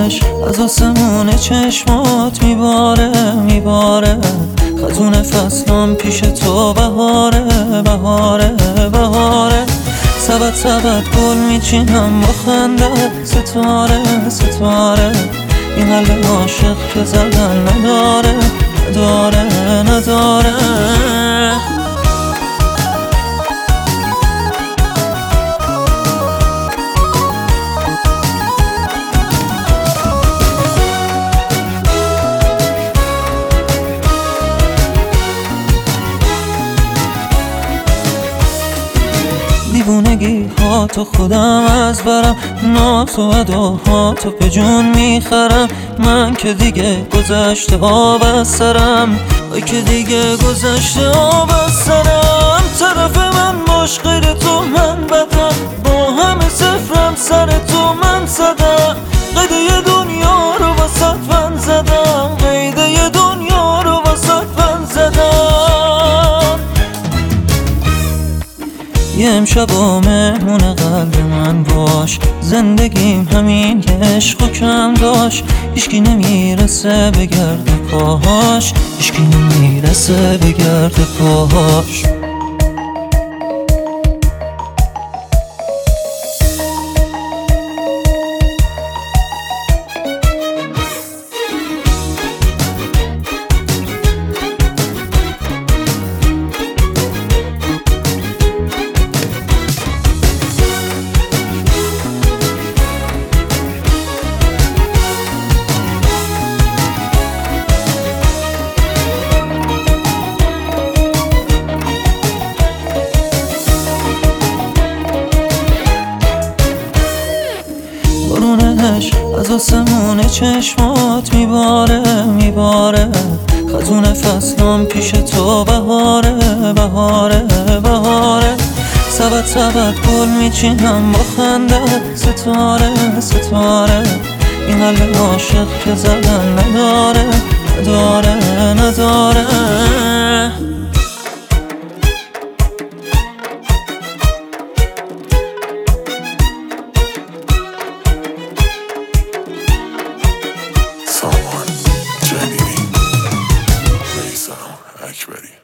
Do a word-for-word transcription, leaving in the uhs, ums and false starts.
بارونش از آسمون چشمات میباره میباره. خزون فصلام پیش تو بهاره بهاره بهاره. سبت سبت گل میچینم با خنده ستاره ستاره. این قلب عاشق که زدن نداره نداره نداره. دیوونگی ها تو خودم از برم، ناز و اداها تو به جون میخرم. من که دیگه گذشته آب از سرم، ای که دیگه گذشته آب از سرم. طرف من باش غیر تو من بدم، با همه صفرم سر تو من زدم. قیده دنیا رو واسط من زدم، قیده دنیا رو واسط من زدم. یه امشب و مهمون قلب من باش، زندگیم همین عشق و کم داشت. هیچکی نمیرسه به گرد پاهاش، هیچکی نمیرسه به گرد پاهاش. بارونش از آسمون چشمات میباره میباره. خزون فصلام پیش تو بهاره بهاره بهاره. سبت سبت گل میچینم با خنده ستاره ستاره. این قلب عاشق که زدن نداره نداره نداره. Someone, Jenny, Lisa, Ashbury.